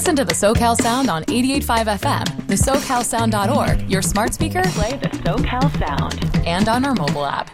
Listen to the SoCal Sound on 88.5 FM, the SoCalSound.org, your smart speaker, play the SoCal Sound, and on our mobile app.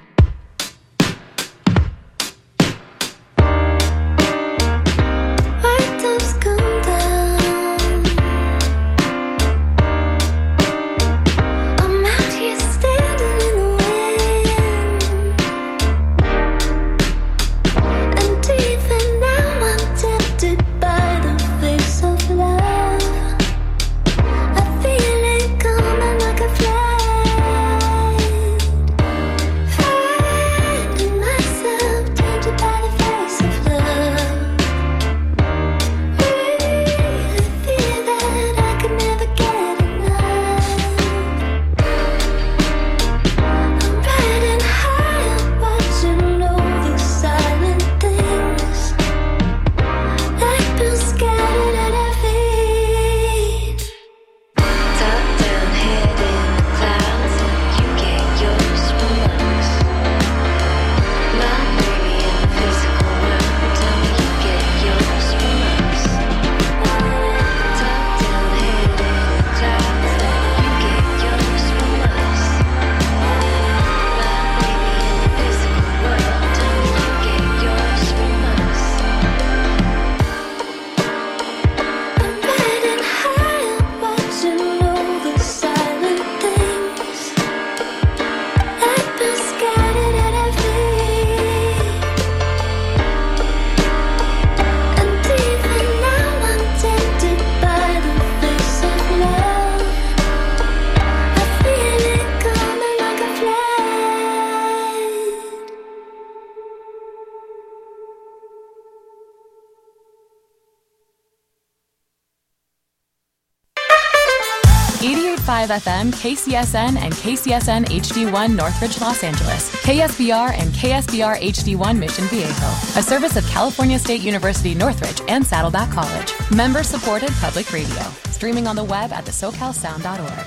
FM, KCSN, and KCSN HD1 Northridge, Los Angeles, KSBR and KSBR HD1 Mission Viejo, a service of California State University Northridge and Saddleback College. Member-supported public radio, streaming on the web at thesocalsound.org.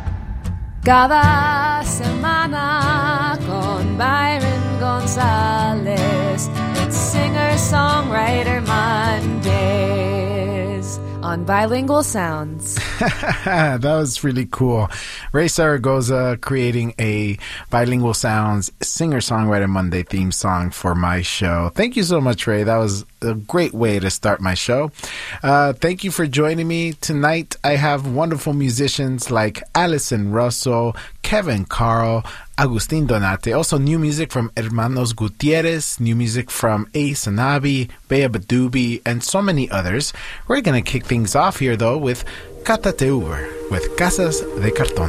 Cada semana con Byron Gonzalez, it's Singer-Songwriter Mondays on Bilingual Sounds. That was really cool. Ray Zaragoza creating a Bilingual Sounds Singer-Songwriter Monday theme song for my show. Thank you so much, Ray. That was a great way to start my show. Thank you for joining me. Tonight, I have wonderful musicians like Alison Russell, Kevin Carl, Agustin Donate. Also, new music from Hermanos Gutierrez, new music from Ace Anabi, Bea Badubi, and so many others. We're going to kick things off here, though, with Cátate Uber with Casas de Cartón.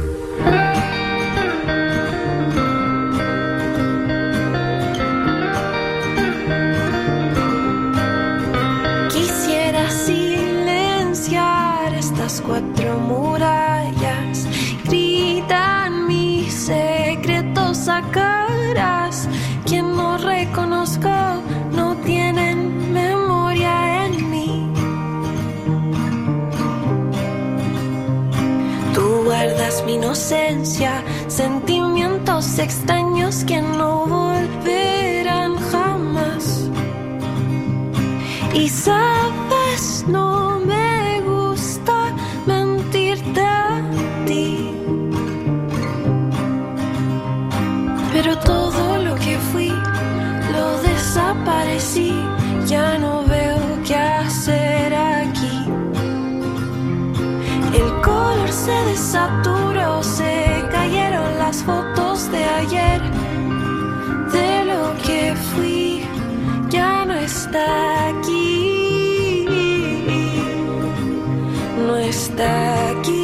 Quisiera silenciar estas cuatro murallas, gritan mis secretos, sacarás. Quien no reconozco no tienen memoria en mí. Tú guardas mi inocencia, sentimientos extraños que no volverán jamás. Y sabes, no me gusta mentirte a ti, pero todo lo que fui lo desaparecí. Ya no veo qué hacer aquí. El color se desaturó, se cayeron las fotos de ayer. De lo que fui ya no está aquí, no está aquí.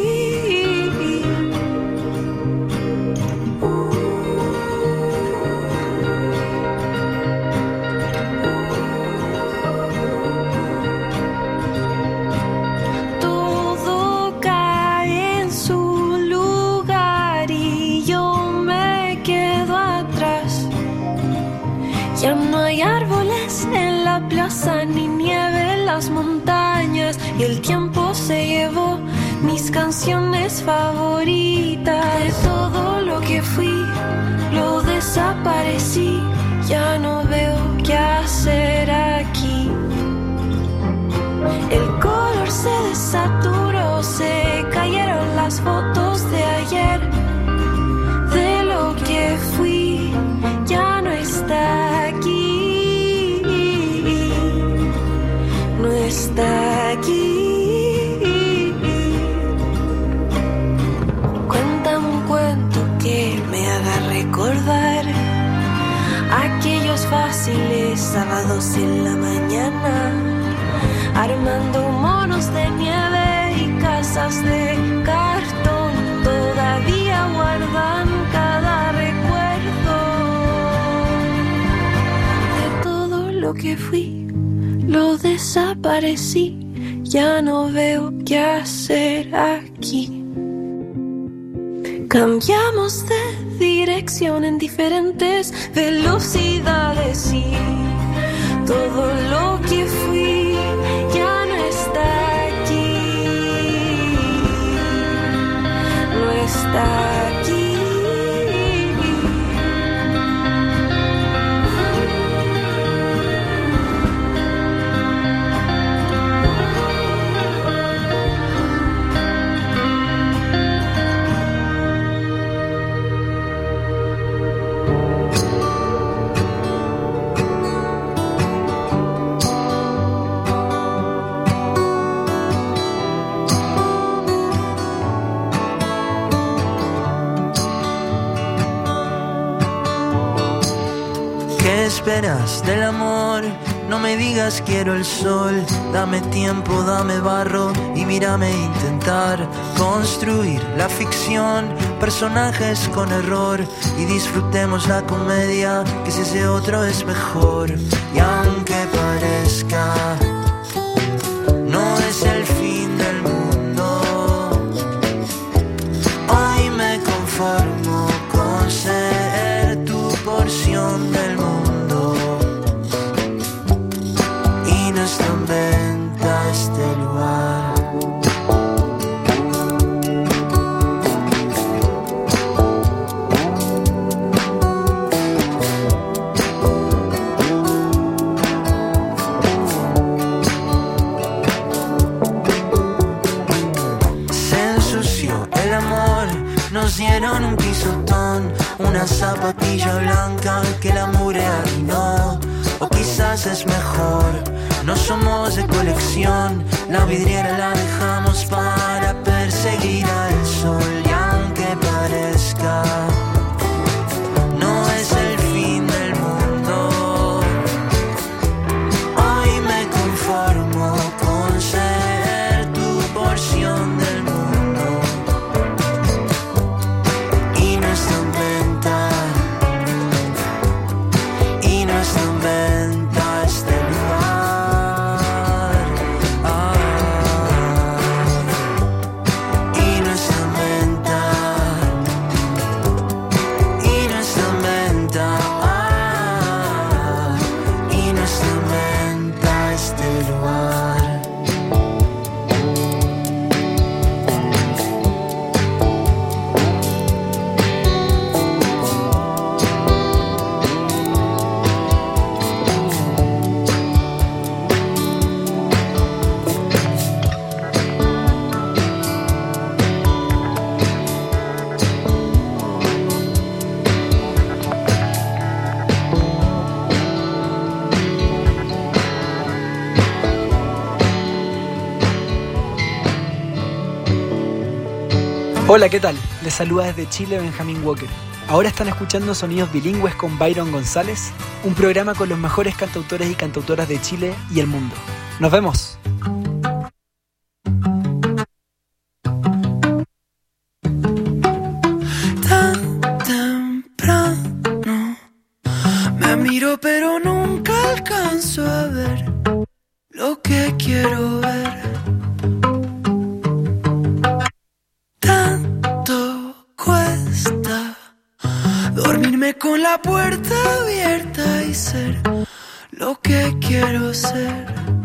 Ya no hay árboles en la plaza, ni nieve en las montañas, y el tiempo se llevó mis canciones favoritas. De todo lo que fui, lo desaparecí. Ya no veo qué hacer aquí. El color se desaturó, se cayeron las fotos de ayer. De lo que fui ya no está aquí, no está aquí. Cuéntame un cuento que me haga recordar aquellos fáciles sábados en la mañana, armando monos de nieve y casas de cartón. Todavía guardan cada recuerdo de todo lo que fui. Lo desaparecí, ya no veo qué hacer aquí. Cambiamos de dirección en diferentes velocidades y todo lo que fui ya no está aquí, no está aquí. ¿Qué esperas del amor? No me digas quiero el sol. Dame tiempo, dame barro y mírame intentar construir la ficción, personajes con error, y disfrutemos la comedia, que si ese otro es mejor. Y aunque parezca, no es el fin del mundo. Hoy me conformo con ser tu porción del mundo. Y no está en venta este lugar. Nos dieron un pisotón, una zapatilla blanca que la mugre arruinó. O quizás es mejor, no somos de colección. La vidriera la dejamos para perseguir al sol. Y aunque parezca, no es el fin del mundo. Hoy me conformo con ser tu porción del mundo. Hola, ¿qué tal? Les saluda desde Chile Benjamín Walker. Ahora están escuchando Sonidos Bilingües con Byron González, un programa con los mejores cantautores y cantautoras de Chile y el mundo. ¡Nos vemos! Tan temprano me miro pero nunca alcanzo a ver lo que quiero ver. Dormirme con la puerta abierta y ser lo que quiero ser.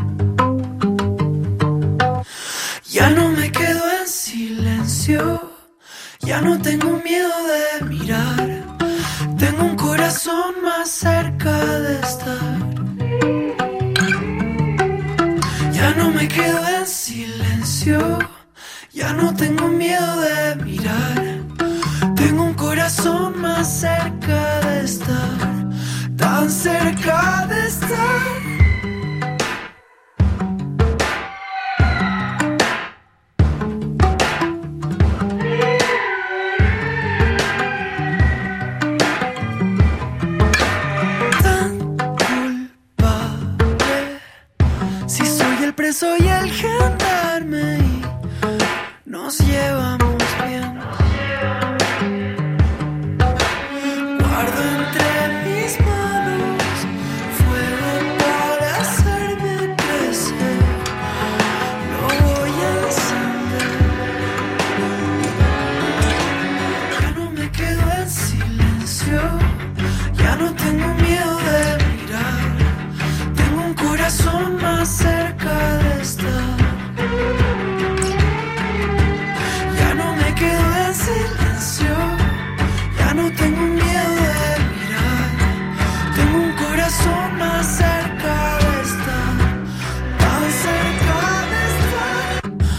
Ya no me quedo en silencio, ya no tengo miedo de mirar. Tengo un corazón más cerca de estar. Ya Ya no me quedo en silencio, ya no tengo miedo de mirar. Tengo un corazón más cerca de estar, tan cerca de estar. Soy el gendarme y nos llevamos bien. Guardo entre mis manos fuego para hacerme crecer. Lo voy a encender. Ya no me quedo en silencio, ya no tengo miedo de mirar. Tengo un corazón más cerca de estar. Ya no me quedo en silencio, ya no tengo miedo de mirar. Tengo un corazón más cerca de estar, tan cerca de estar.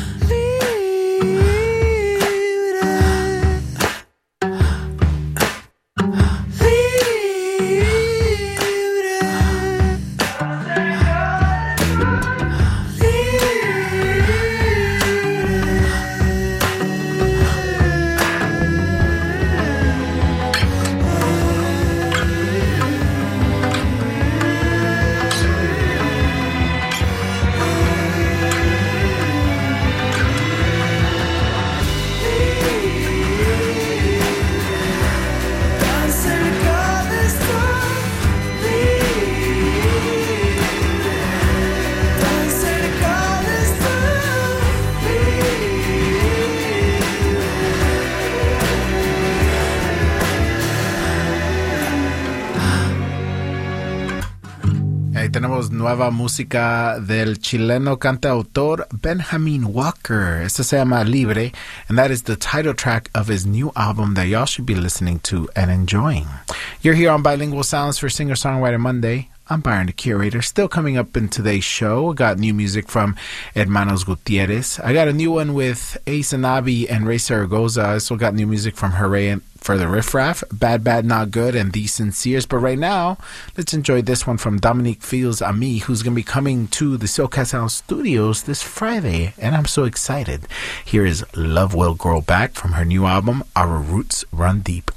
Tenemos nueva música del chileno cantautor Benjamin Walker. Esto se llama Libre, and that is the title track of his new album that y'all should be listening to and enjoying. You're here on Bilingual Sounds for Singer-Songwriter Monday. I'm Byron, the curator. Still coming up in today's show, I got new music from Hermanos Gutierrez. I got a new one with Ace Anabi and Ray Zaragoza. I also got new music from Hooray for the Riff Raff, Bad Bad Not Good, and The Sinceres. But right now, let's enjoy this one from Dominique Fields Ami, who's going to be coming to the SoCal Sound Studios this Friday, and I'm so excited. Here is Love Will Grow Back from her new album, Our Roots Run Deep.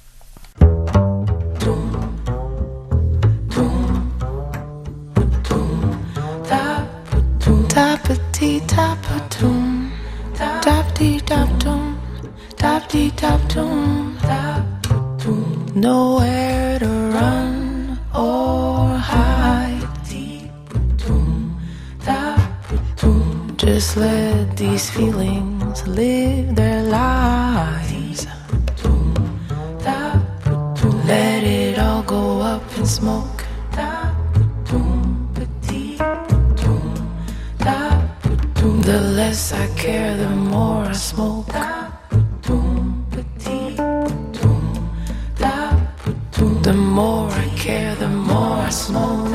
Tap-a-tee-tap-a-toom, tap-dee-tap-toom, tap-dee-tap-toom, tap-toom. Nowhere to run or hide. Tap-toom. Just let these feelings live their lives. Tap-toom. Let it all go up in smoke. The less I care, the more I smoke. The more I care, the more I smoke.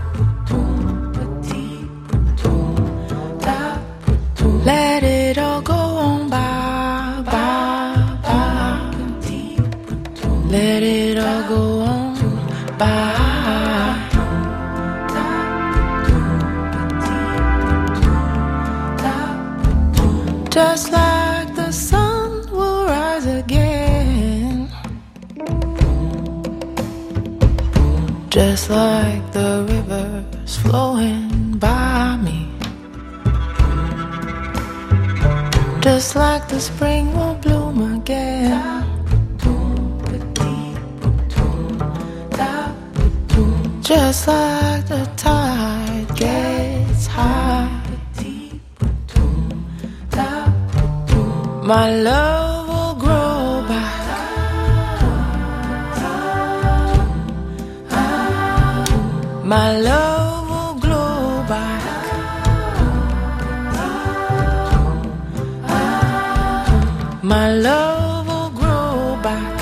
Let it all go on by, by, by. Let it all go on by. Just like the sun will rise again, just like the rivers flowing by me, just like the spring will bloom again, just like the tide gets high. My love will grow back. My love will grow back. My love will grow back.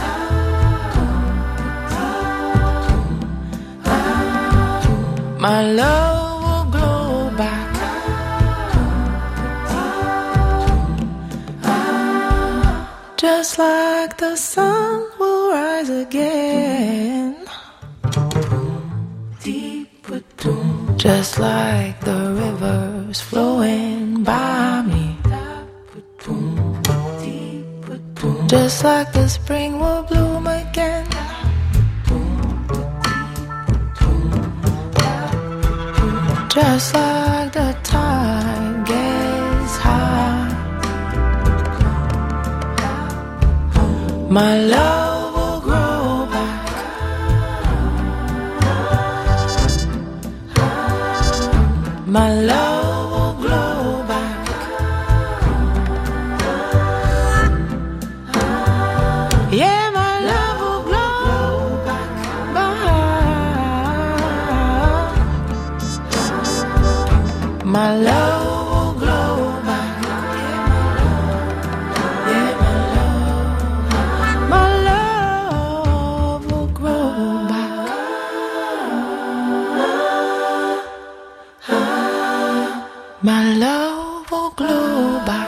My love will grow back. Just like the sun will rise again. Just like the rivers flowing by me. Just like the spring will bloom again. Just like the tide gets high. My love will grow back. My love will grow back. Yeah, my love will grow back. My love will grow back. Yeah, my love will grow back. My love will grow back.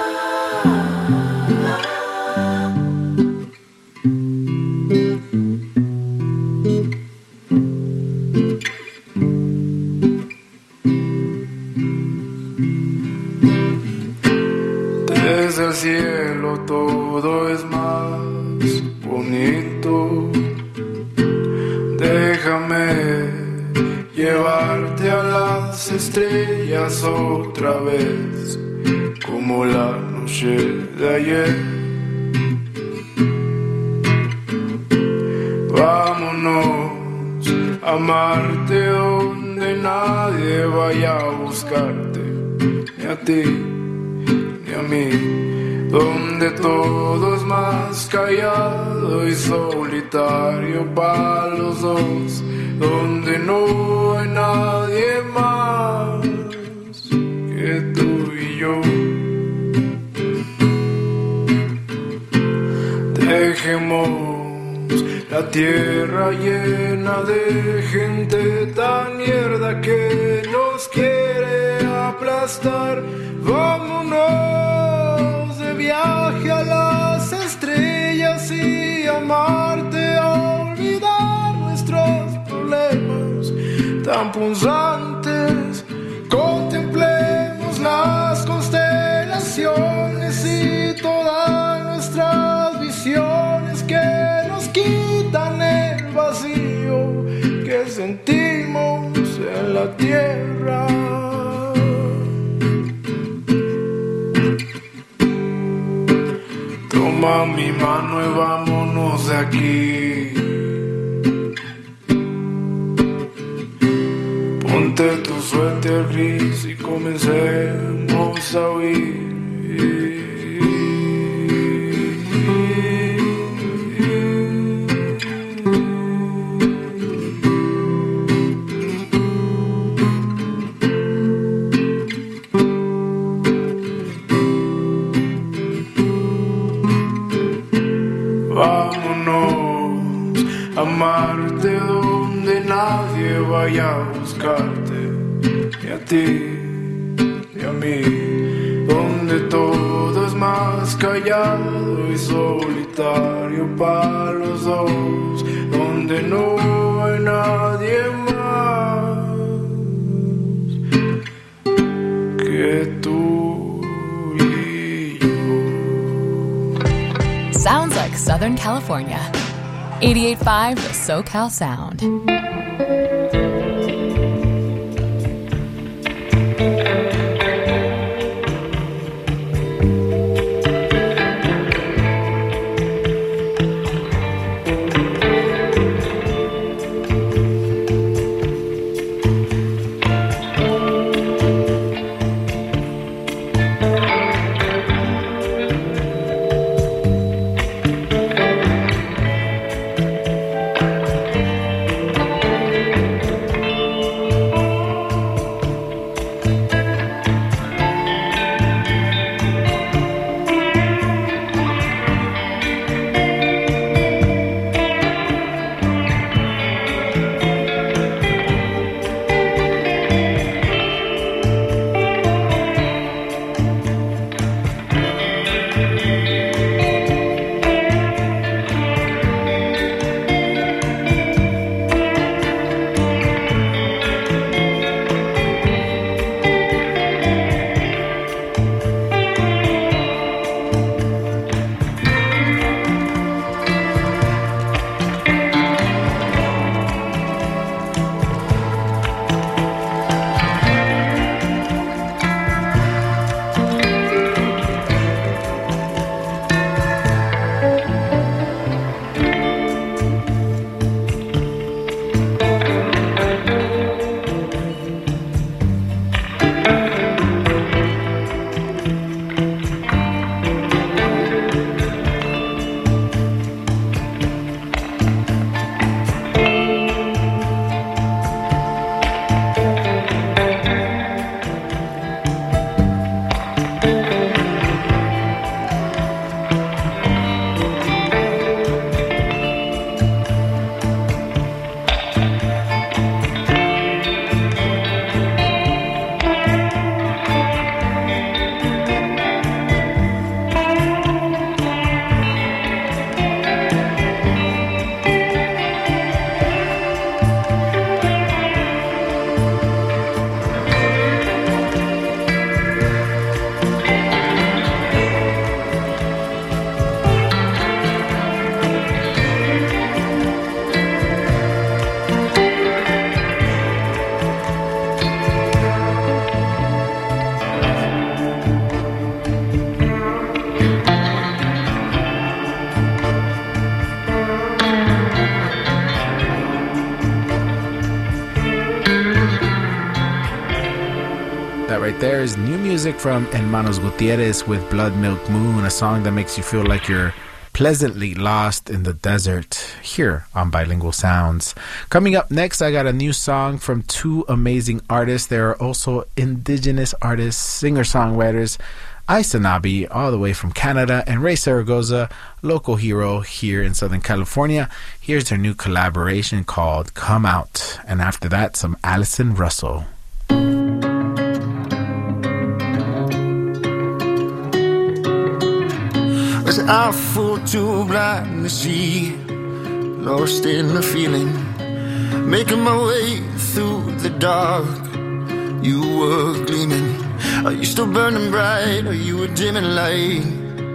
Desde el cielo todo es más bonito. Déjame llevarte a las estrellas otra vez, como la noche de ayer. Vámonos a amarte donde nadie vaya a buscarte, ni a ti ni a mí, donde todo es más callado y solitario para los dos, donde no hay nadie más que tú y yo. Dejemos la tierra llena de gente tan mierda que nos quiere aplastar. Vámonos de viaje a las estrellas y amarte, a olvidar nuestros problemas tan punzantes. Contemplemos las constelaciones y todas nuestras visiones que nos quitan el vacío que sentimos en la tierra. Toma mi mano y vámonos de aquí. Ponte tu suéter gris y comencemos a huir. Vámonos a amarte donde nadie vaya a buscarte, ni a ti ni a mí, donde todo es más callado y solitario para los dos, donde no hay nadie más que tú y yo. Sounds like Southern California. 88.5 The SoCal Sound. right there is new music from Hermanos Gutierrez with Blood Milk Moon, a song that makes you feel like you're pleasantly lost in the desert here on Bilingual Sounds. Coming up next, I got a new song from two amazing artists. They are also indigenous artists, singer-songwriters. Aisanabi, all the way from Canada, and Ray Zaragoza, local hero here in Southern California. Here's their new collaboration called Come Out. And after that, some Allison Russell. Was I fool too blind to see? Lost in the feeling, making my way through the dark. You were gleaming. Are you still burning bright? Are you a dimming light?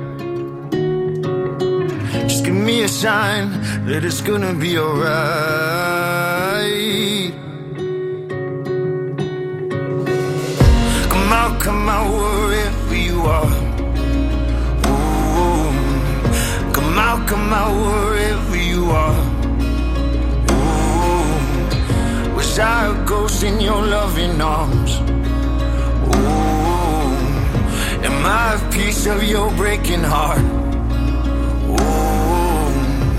Just give me a sign that it's gonna be alright. Come out, wherever you are. Ooh. Come out, wherever you are. Ooh. Wish I a ghost in your loving arms. Am I a piece of your breaking heart? Ooh.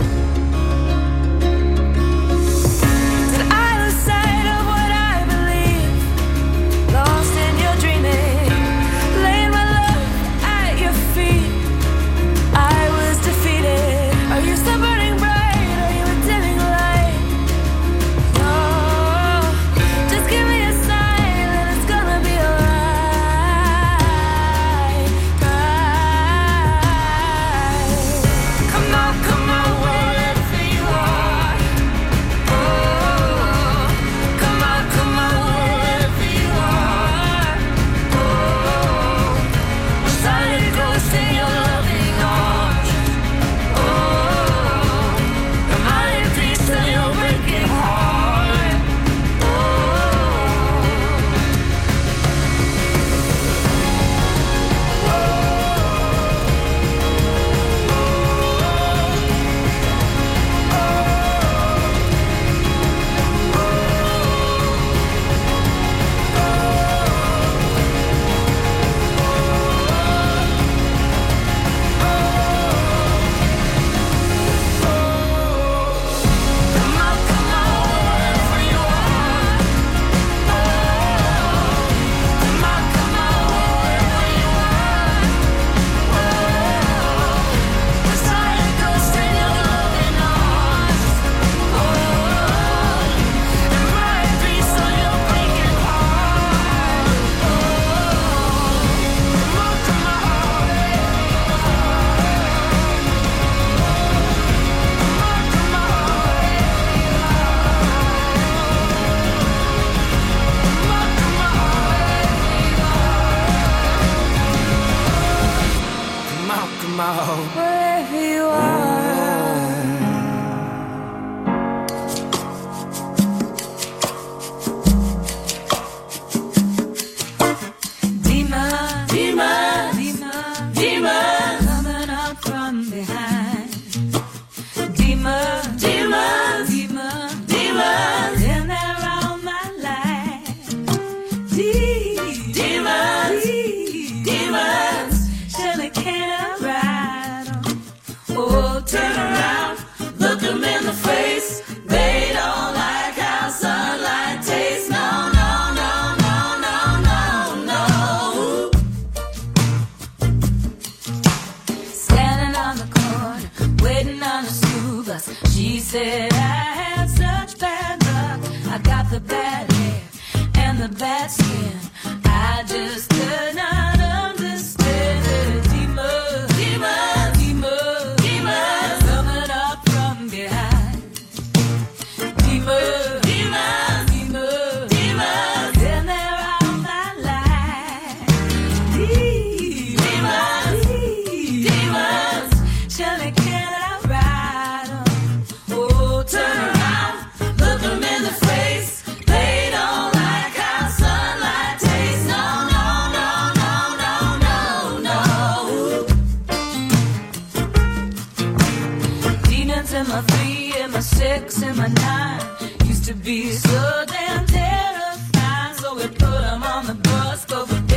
Did I lose sight of what I believe? Lost in your dreaming, laying my love at your feet. I was defeated. Are you still burning bright? Are you a dimming light? No, just give me a sign that it's gonna be alright. Wherever you are. Demon, demon, demon, demon, coming up from behind. Demon, demon, demon, demon, in there around my life. Demons, demons, surely can't ride on. Oh, turn around, look them in the face. They don't like how sunlight tastes. No, no, no, no, no, no, no. Standing on the corner, waiting on the school bus. She said I had such bad luck. I got the bad hair and the bad skin. I just could not understand it. Demons, demons, demons, demons, coming up from behind. Demons, demons, demons, demons, in there all my life. Demons, demons, surely can I ride on? Oh, turn around, look them in the face. They don't like how sunlight tastes. No, no, no, no, no, no, no. Demons in my 3, in my 6, in my 9 used to be so damn terrifying. So we put them on the bus, but we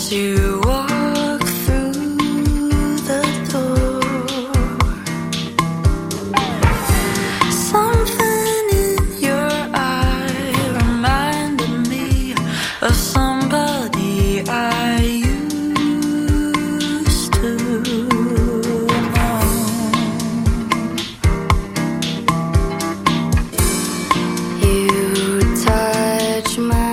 as you walk through the door. Something in your eye reminded me of somebody I used to know. You touch my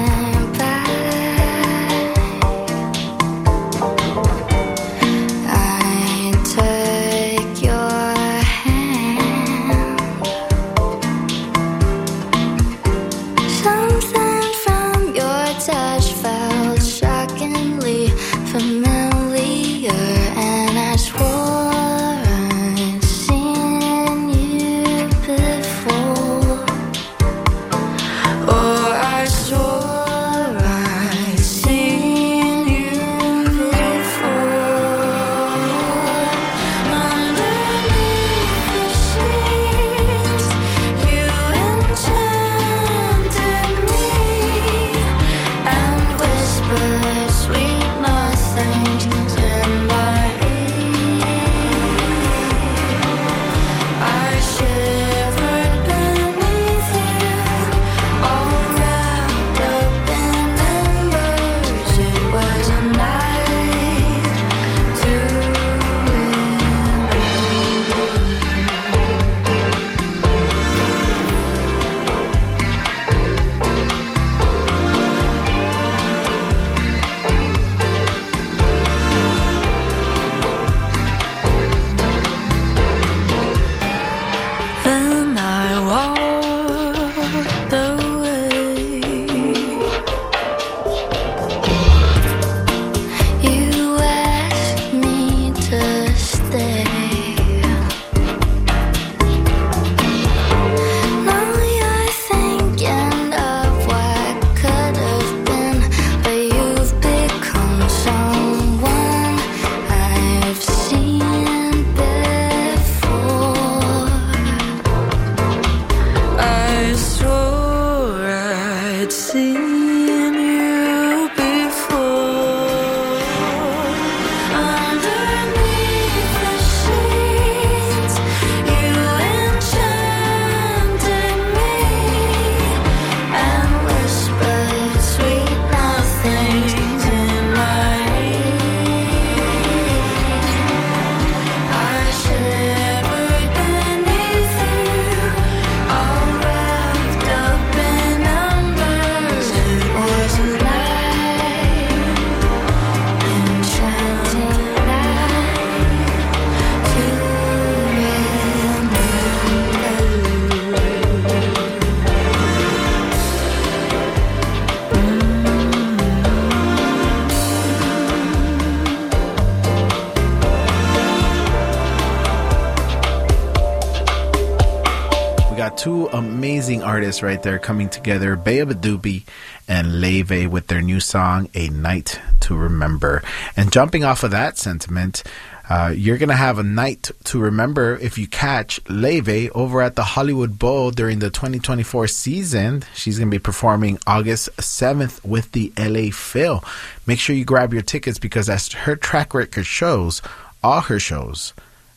two amazing artists right there coming together, Bea Badoobie and Leve with their new song, A Night to Remember. And jumping off of that sentiment, you're going to have a night to remember if you catch Leve over at the Hollywood Bowl during the 2024 season. She's going to be performing August 7th with the LA Phil. Make sure you grab your tickets because as her track record shows, all her shows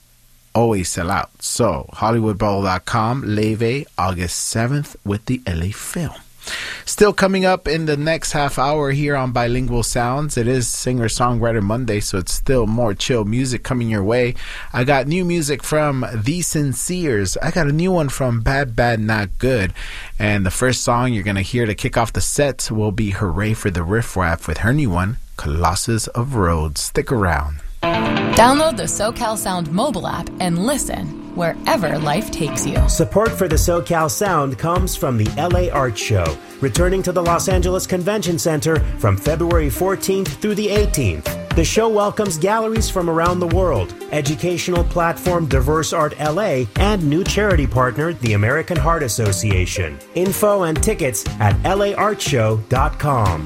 always sell out. So, HollywoodBowl.com, Leve, August 7th with the LA Phil. Still coming up in the next half hour here on Bilingual Sounds. It is Singer-Songwriter Monday, so it's still more chill music coming your way. I got new music from The Sinceres. I got a new one from Bad Bad Not Good. And the first song you're going to hear to kick off the set will be Hooray for the Riff Raff with her new one, Colossus of Rhodes. Stick around. Download the SoCal Sound mobile app and listen wherever life takes you. Support for the SoCal Sound comes from the LA Art Show, returning to the Los Angeles Convention Center from February 14th through the 18th. The show welcomes galleries from around the world, educational platform Diverse Art LA, and new charity partner, the American Heart Association. Info and tickets at laartshow.com.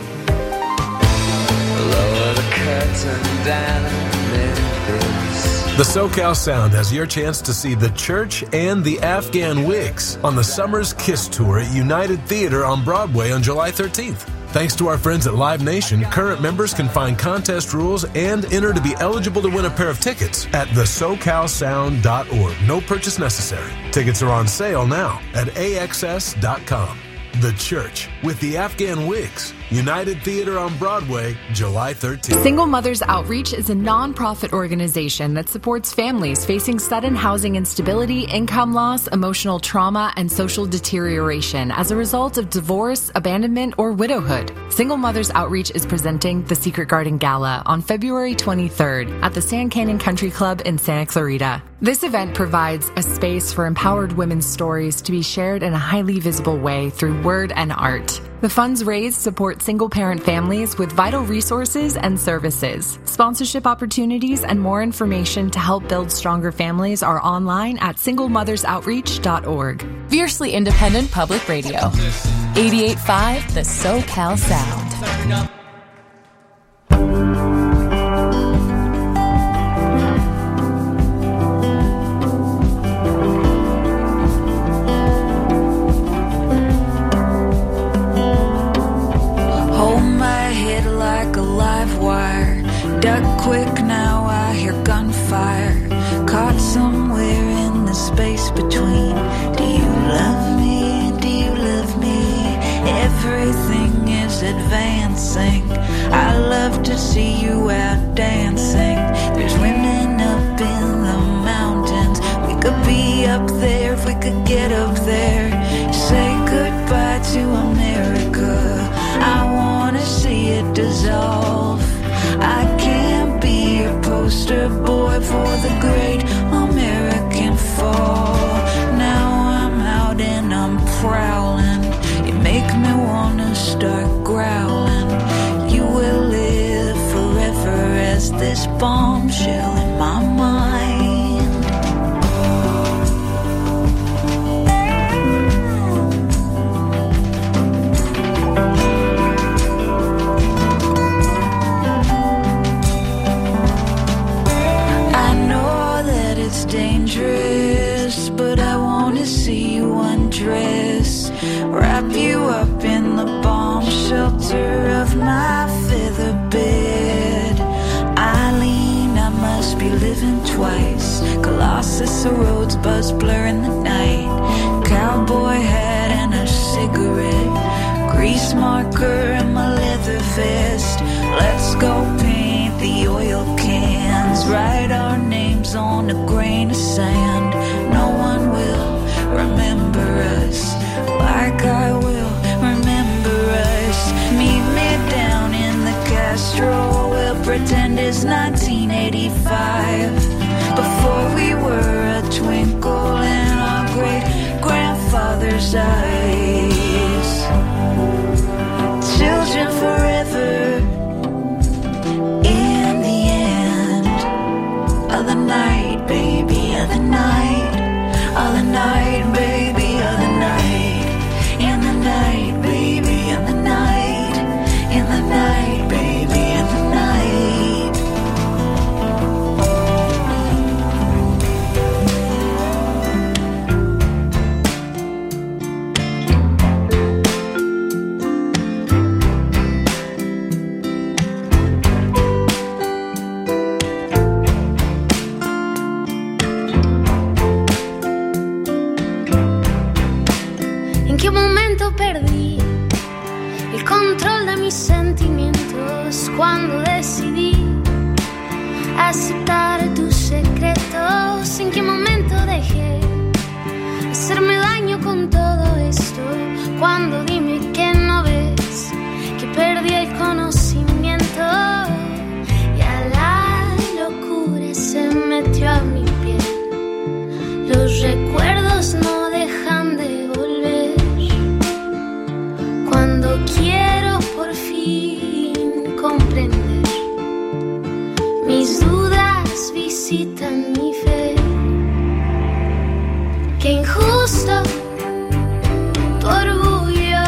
Lower the curtain down in Memphis. The SoCal Sound has your chance to see The Church and the Afghan Wigs on the Summer's Kiss Tour at United Theater on Broadway on July 13th. Thanks to our friends at Live Nation, current members can find contest rules and enter to be eligible to win a pair of tickets at thesocalsound.org. No purchase necessary. Tickets are on sale now at AXS.com. The Church with the Afghan Wigs. United Theater on Broadway, July 13th. Single Mothers Outreach is a non-profit organization that supports families facing sudden housing instability, income loss, emotional trauma, and social deterioration as a result of divorce, abandonment, or widowhood. Single Mothers Outreach is presenting the Secret Garden Gala on February 23rd at the Sand Canyon Country Club in Santa Clarita. This event provides a space for empowered women's stories to be shared in a highly visible way through word and art. The funds raised support single-parent families with vital resources and services. Sponsorship opportunities and more information to help build stronger families are online at singlemothersoutreach.org. Fiercely independent public radio. 88.5 The SoCal Sound. Duck quick, now I hear gunfire. Caught somewhere in the space between. Do you love me? Do you love me? Everything is advancing. I love to see you out dancing. There's women up in the mountains. We could be up there if we could get up there. Say goodbye to America. I wanna see it dissolve. I can't be your poster boy for the great American fall. Now I'm out and I'm prowling. You make me wanna start growling. You will live forever as this bombshell in my mind. Dangerous, but I wanna see you undress. Wrap you up in the bomb shelter of my feather bed. Eileen, I must be living twice. Colossus, the roads buzz blur in the night. Cowboy hat and a cigarette. Grease marker in my leather vest. Let's go paint the oil cans. Write our names on a grain of sand. No one will remember us like I will remember us. Meet me down in the Castro. We'll pretend it's 1985. Before we were a twinkle in our great grandfather's eyes. Children forever. In the end of the night, baby, of the night, baby, of the night. In the night, baby, of the night. In the night, baby, of the night. Perdí el control de mis sentimientos cuando decidí aceptar tus secretos. ¿En qué momento dejé hacerme daño con todo esto? Cuando dime que no ves que perdí el conocimiento y a la locura se metió a mi piel. Los recuerdos no dejan de volver. Cuando quiero por fin comprender, mis dudas visitan mi fe. Qué injusto tu orgullo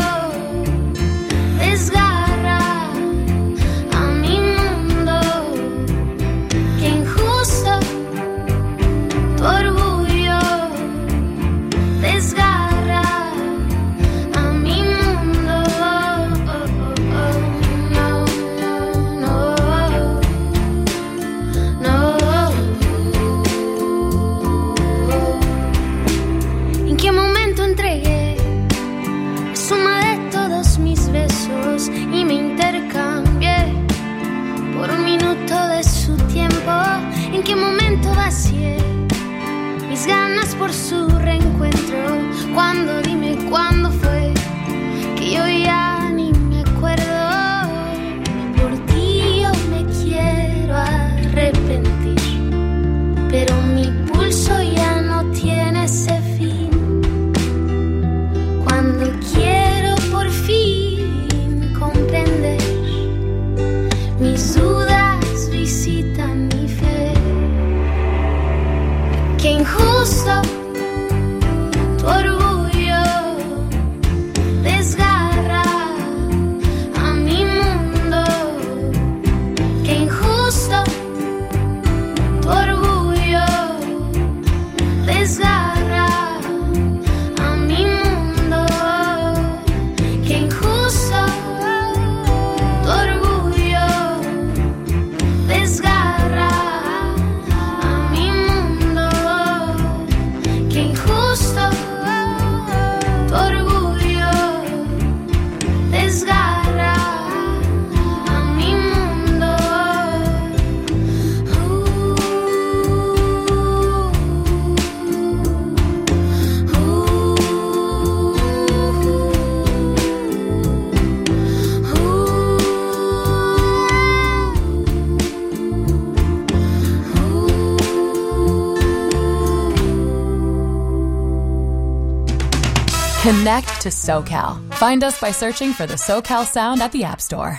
Connect to SoCal. Find us by searching for the SoCal Sound at the App Store.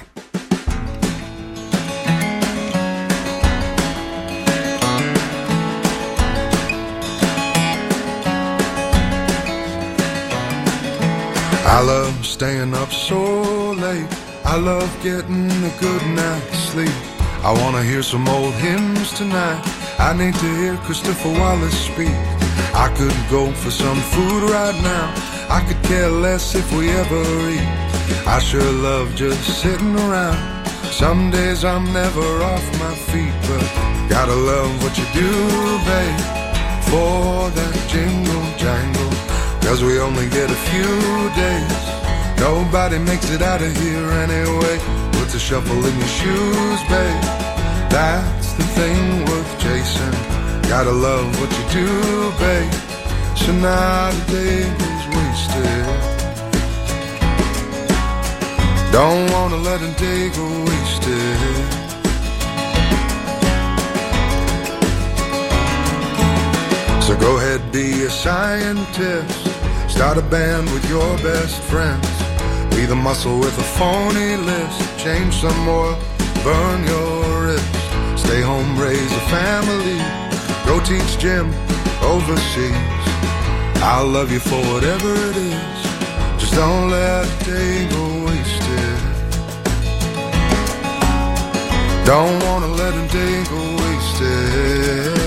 I love staying up so late. I love getting a good night's sleep. I wanna hear some old hymns tonight. I need to hear Christopher Wallace speak. I could go for some food right now. I could care less if we ever eat. I sure love just sitting around. Some days I'm never off my feet, but gotta love what you do, babe, for that jingle jangle. 'Cause we only get a few days. Nobody makes it out of here anyway. Puts a shuffle in your shoes, babe. That's the thing worth chasing. Gotta love what you do, babe. So not a day is wasted. Don't wanna let a day go wasted. So go ahead, be a scientist. Start a band with your best friends. Be the muscle with a phony list. Change some oil, burn your wrist. Stay home, raise a family. Go teach gym overseas. I'll love you for whatever it is. Just don't let a day go wasted. Don't wanna let a day go wasted.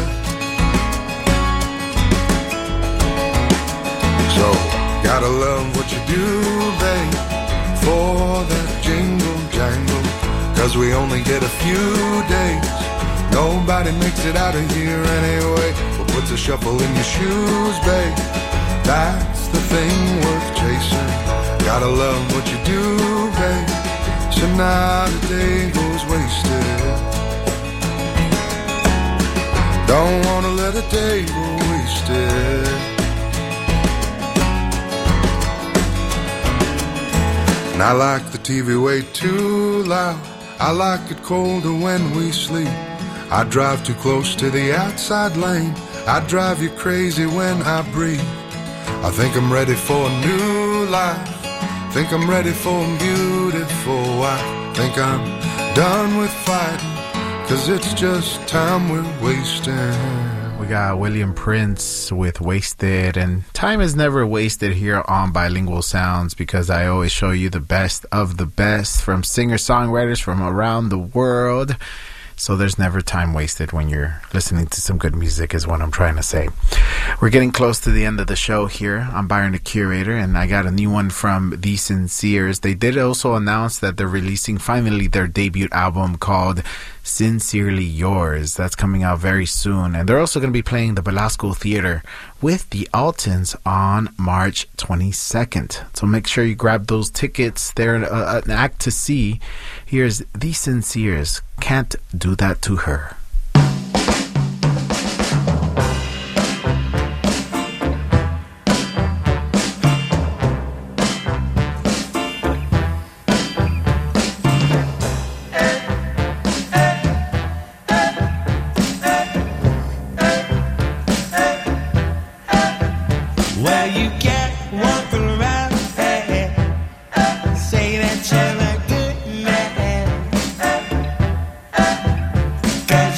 So, gotta love what you do, babe, for that jingle jangle. 'Cause we only get a few days. Nobody makes it out of here anyway. But puts a shuffle in your shoes, babe. That's the thing worth chasing. Gotta love what you do, babe. So not a day goes wasted. Don't wanna let a day go wasted. And I like the TV way too loud. I like it colder when we sleep. I drive too close to the outside lane. I drive you crazy when I breathe. I think I'm ready for a new life. Think I'm ready for a beautiful wife. Think I'm done with fighting. 'Cause it's just time we're wasting. We got William Prince with Wasted, and time is never wasted here on Bilingual Sounds because I always show you the best of the best from singer-songwriters from around the world. So there's never time wasted when you're listening to some good music is what I'm trying to say. We're getting close to the end of the show here. I'm Byron the Curator, and I got a new one from The Sinceres. They did also announce that they're releasing finally their debut album called Sincerely Yours. That's coming out very soon. And they're also going to be playing the Velasco Theater with the Altons on March 22nd. So make sure you grab those tickets. They're an act to see. Here's The Sinceres, Can't Do That to Her. Cause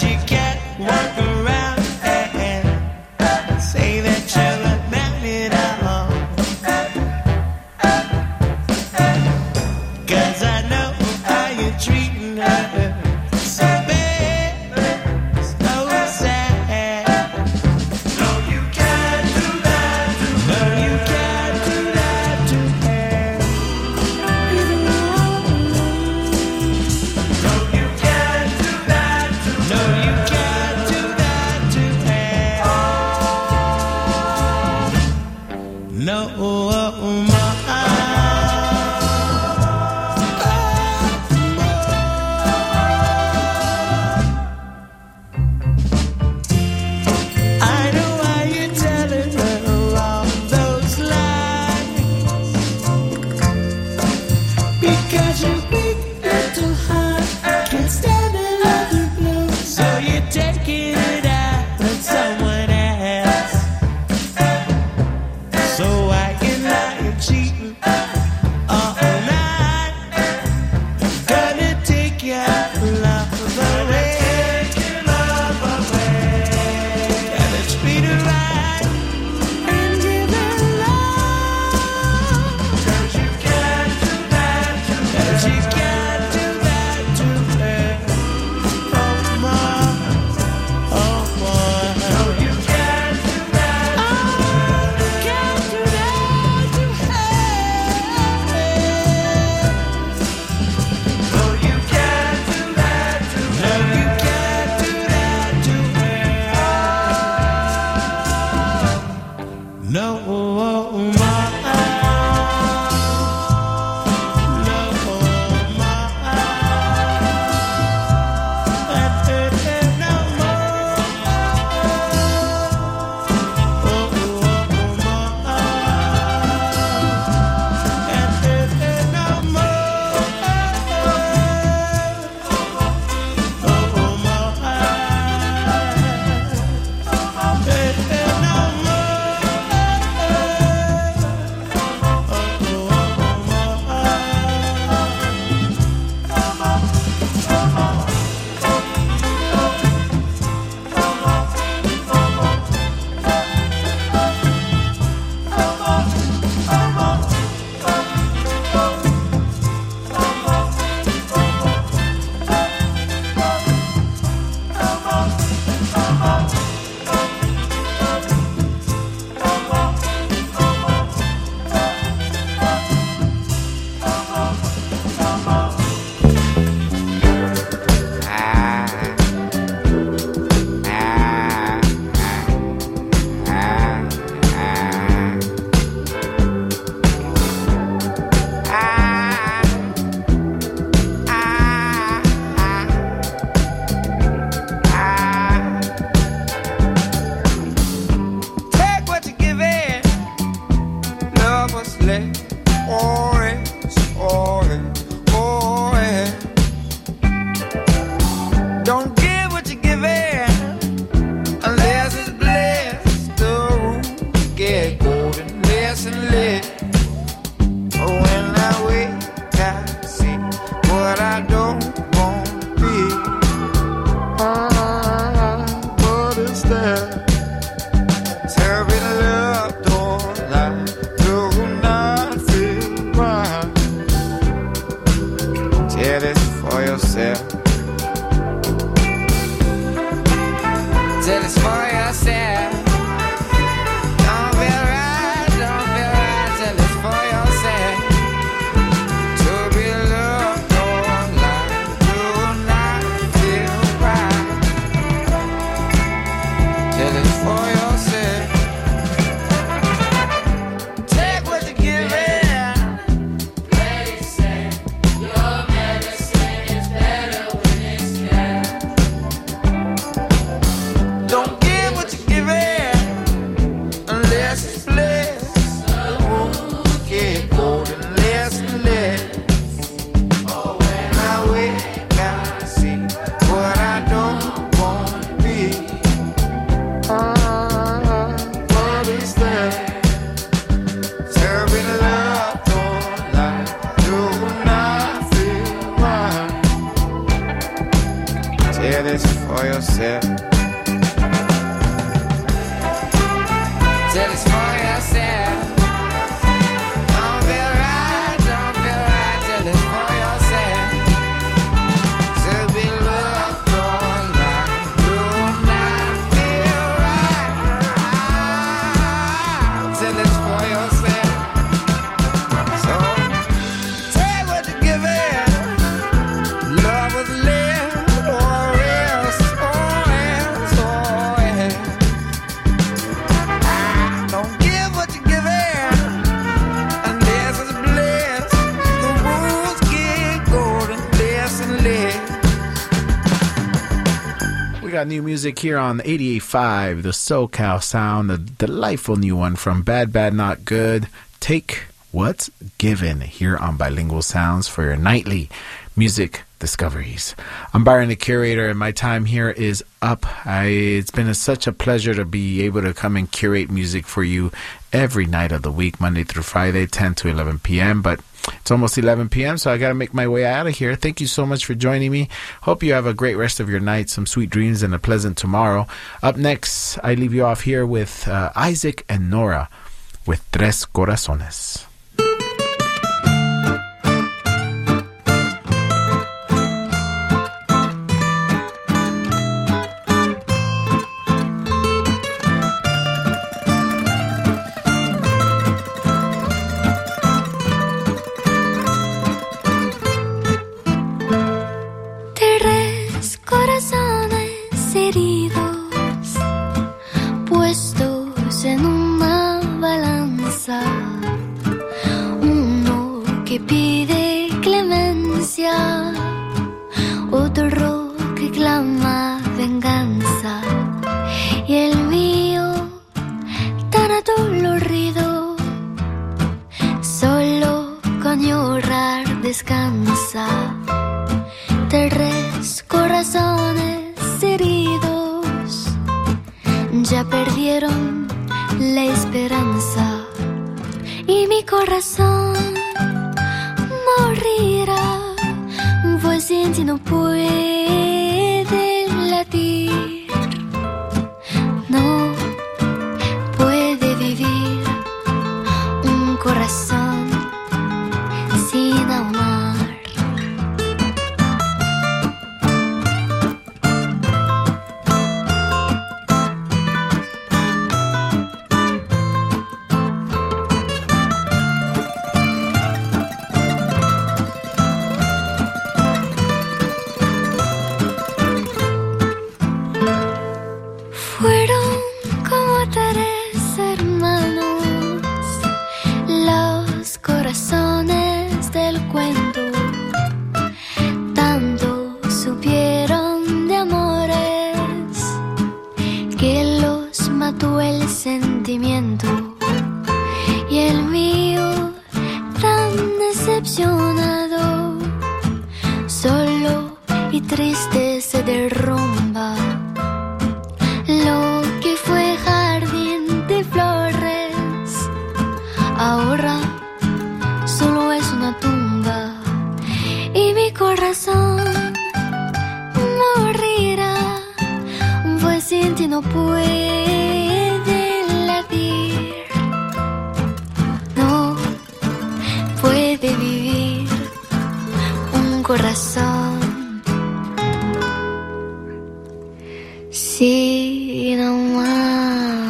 Don't give what you're giving unless it's blessed. The roots get golden less and less. When I wake, I see what I don't want to be. What is that? Serving love, don't lie, do not feel right. Tell it for yourself. Tell it for yourself. Don't feel right, don't feel right. Tell it for yourself. To be loved, don't lie, do not feel right. Tell it for yourself. Take what you're giving. They say your medicine is better when it's kept. Don't give what you're giving unless it's blessed. The wounds get golden less and less. Oh, when I wake, I see what I don't want to be. What is that? Serving love, don't lie, do not feel right. Tell this for yourself. Tell us for yourself. Don't feel right, don't feel right. Tell us for yourself. To be loved, don't lie, do not feel right. Tell us for yourself. So take what you're giving. Love was left, or else, or else, or else. Don't give what you're giving unless it's blessed. The rules get golden less and less. We got new music here on 88.5, the SoCal Sound, a delightful new one from Bad Bad Not Good. Take What's Given here on Bilingual Sounds for your nightly music discoveries. I'm Byron, the curator, and my time here is up. It's been such a pleasure to be able to come and curate music for you every night of the week, Monday through Friday, 10 to 11 p.m., but it's almost 11 p.m., so I got to make my way out of here. Thank you so much for joining me. Hope you have a great rest of your night, some sweet dreams, and a pleasant tomorrow. Up next, I leave you off here with Isaac and Nora with Tres Corazones. Tres corazones heridos puestos en una balanza, uno que pide clemencia, otro que clama venganza, y el mío tan adolorido solo con llorar descansa. Tres corazones heridos ya perdieron la esperanza, y mi corazón morirá, pues sin ti no puede latir, no puede vivir un corazón sin amar. decepcionado, solo y triste se derrumba lo que fue jardín de flores. Ahora solo es una tumba y mi corazón morirá, pues sin ti no puede latir, no puede vivir un corazón sin amar.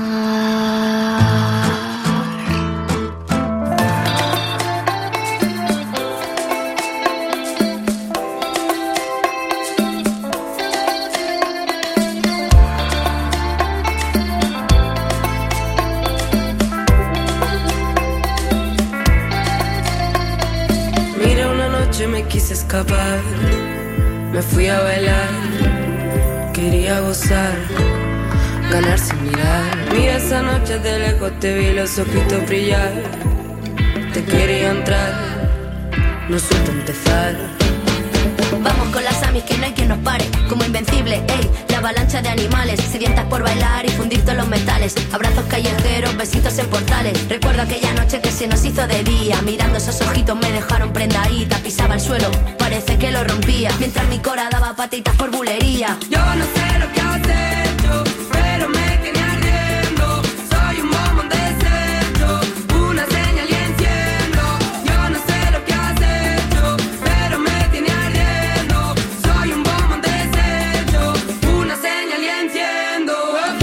Me quise escapar, me fui a bailar, quería gozar, ganar sin mirar. Mira, esa noche de lejos te vi los ojitos brillar, te quería entrar, no supe empezar. Vamos con las amis que no hay quien nos pare, como invencible, ey, la avalancha de animales, sedientas por bailar y fundir todos los metales, abrazos callejeros, besitos en portales. Recuerdo aquella noche que se nos hizo de día, mirando esos ojitos me dejaron prendadita, pisaba el suelo, parece que lo rompía, mientras mi cora daba patitas por bulería. Yo no sé lo que has hecho, pero me tiene ardiendo, soy un bombón desecho, una señal y enciendo. Yo no sé lo que has hecho, pero me tiene ardiendo, soy un bombón desecho, una señal y enciendo.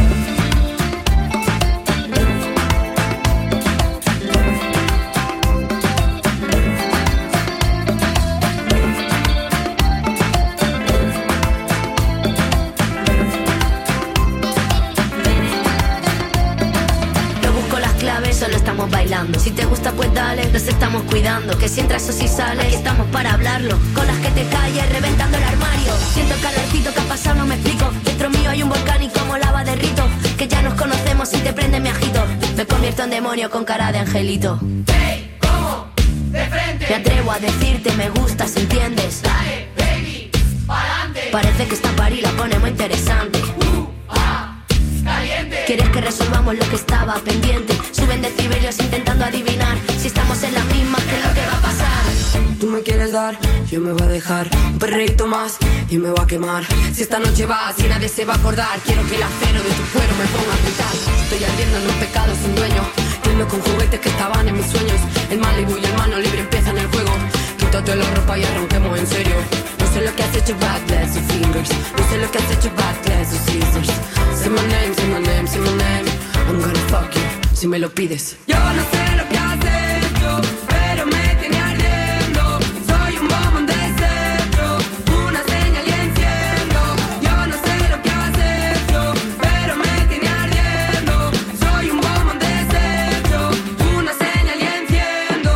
Solo estamos bailando, si te gusta pues dale, nos estamos cuidando, que si entras o si sales, aquí estamos para hablarlo, con las que te calles, reventando el armario, siento el calorcito que ha pasado, no me explico, dentro mío hay un volcán y como lava derrito, que ya nos conocemos y te prende mi ajito, me convierto en demonio con cara de angelito. Hey, ¿cómo? De frente. Me atrevo a decirte me gustas, ¿entiendes? Dale, baby, pa'lante. Parece que esta party la pone muy interesante. Caliente. ¿Quieres que resolvamos lo que estaba pendiente? Suben decibelios intentando adivinar si estamos en la misma, ¿qué es lo que va a pasar? Tú me quieres dar, yo me voy a dejar un perreíto más y me voy a quemar. Si esta noche va así nadie se va a acordar, quiero que el acero de tu cuero me ponga a gritar. Estoy ardiendo en un pecado sin dueño, riendo con juguetes que estaban en mis sueños. El Malibu y el mano libre empiezan el juego. Quítate la ropa y arranquemos en serio. No sé lo que has hecho, bad glass of fingers. No sé lo que has hecho, bad glass of scissors. Say my name, say my name, say my name. I'm gonna fuck you, si me lo pides. Yo no sé lo que has hecho, pero me tiene ardiendo. Soy un bombón desecho, una señal y enciendo. Yo no sé lo que has hecho, pero me tiene ardiendo. Soy un bombón desecho, una señal y enciendo.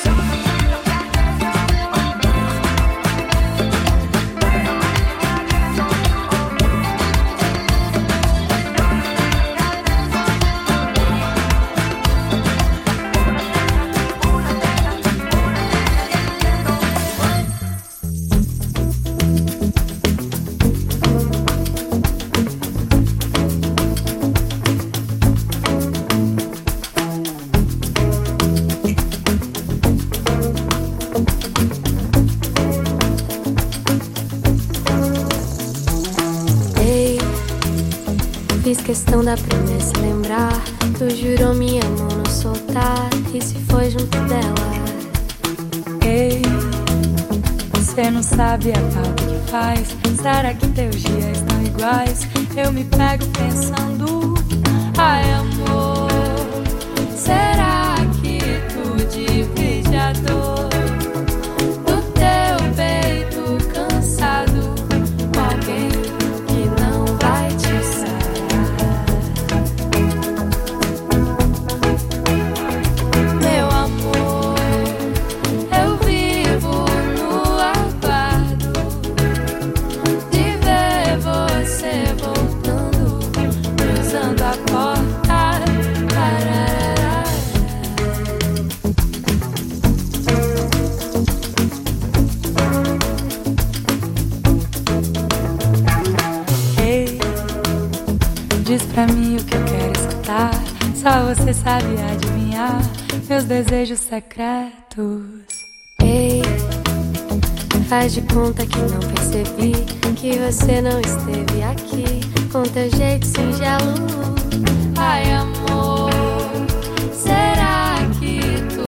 Fiz questão da promessa lembrar. Tu jurou minha mão não soltar. E se foi junto dela? Ei, você não sabe a falta que faz. Será que teus dias estão iguais? Eu me pego pensando, ai amor, será que tu divide a dor do teu peito cansado com alguém que não vai te sarar? Meu amor, eu vivo no aguardo de ver você voltando, cruzando a porta você sabe adivinhar meus desejos secretos. Ei, faz de conta que não percebi que você não esteve aqui com teu jeito singelo. Ai, amor,